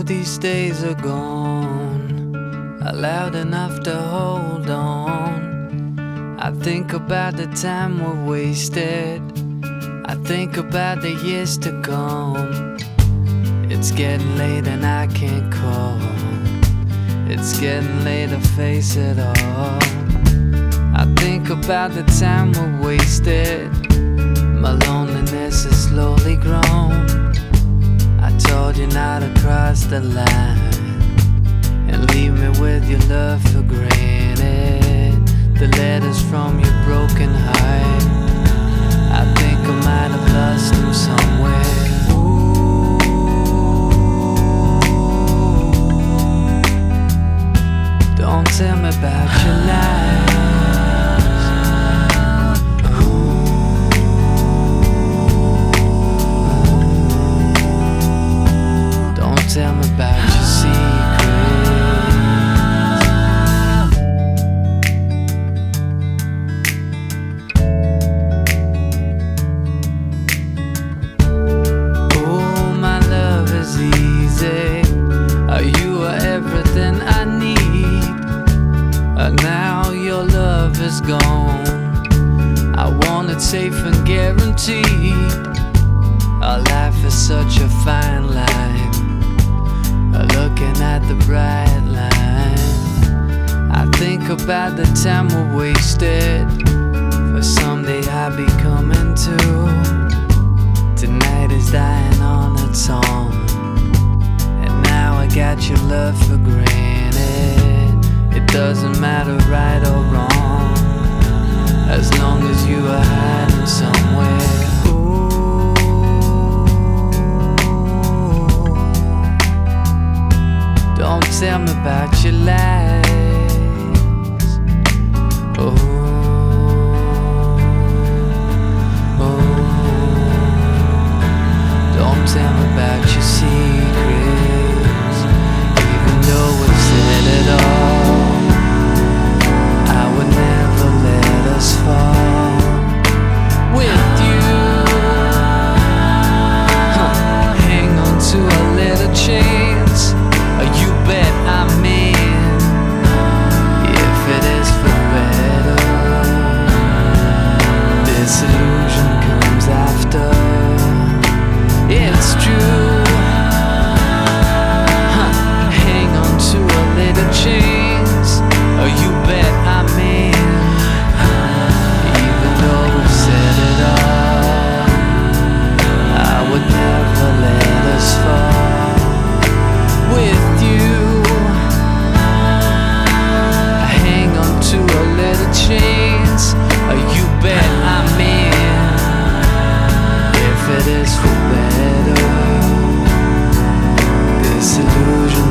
these days are gone, allowed enough to hold on. I think about the time we wasted, I think about the years to come. It's getting late and I can't call, it's getting late to face it all. I think about the time we wasted, my loneliness has slowly grown. I told you not to cross the line and leave me with your love for granted. The letters from your broken heart, I think I might have lost them somewhere. Ooh, don't tell me about your life. Tell me about your secrets. Oh, my love is easy. You are everything I need. Now your love is gone. I want it safe and guaranteed. Our life is such a fine line, looking at the bright line. I think about the time we wasted, for someday I'll be coming to. Tonight is dying on its own, and now I got your love for granted. It doesn't matter right or wrong, as long as you are hiding somewhere. Don't tell me about your lies. Oh, oh. Don't tell me about your secrets. Even though we've said it all, I would never let us fall. With you, hang on to a little chance. You bet I'm in, if it is for better. This illusion comes after, it's true. Hang on to a little chance. You bet I'm in, even though we've said it all, I would never let us fall. With you, hang on to a little chance. You bet I'm in, if it is for better. This illusion